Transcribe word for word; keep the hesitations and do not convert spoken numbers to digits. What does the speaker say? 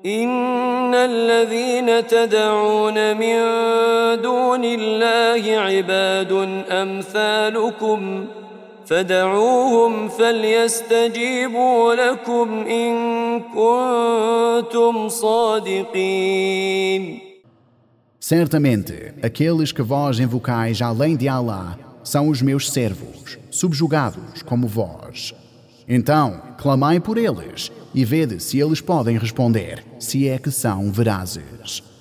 إن الذين تدعون من دون الله عباد أمثالكم فدعوهم فليستجيبوا لكم إن كنتم صادقين. Certamente, aqueles que vós invocais além de Allah são os meus servos, subjugados como vós. Então, clamai por eles e vede se eles podem responder, se é que são verazes.